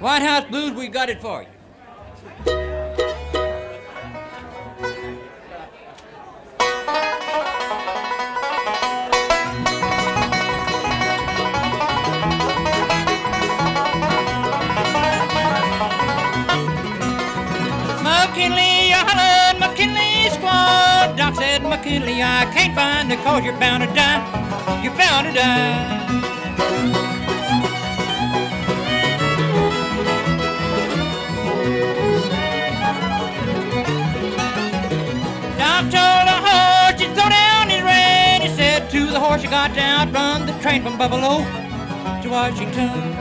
White House Blues, we got it for you. McKinley, you hollered, McKinley squad. Doc said, McKinley, I can't find the cause you're bound to die. You're bound to die. Doc told the horse to throw down his rein. He said to the horse, you got to outrun the train from Buffalo to Washington.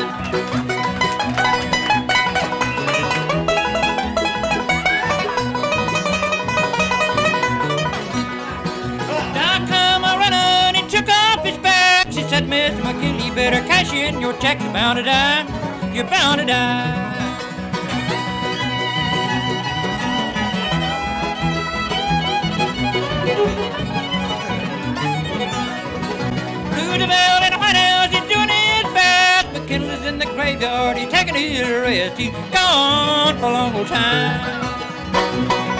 He said, Mr. McKinley, you better cash in your checks. You're bound to die. You're bound to die. Roosevelt in the White House, he's doing his best. McKinley's in the graveyard, he's taking his rest. He's gone for a long old time.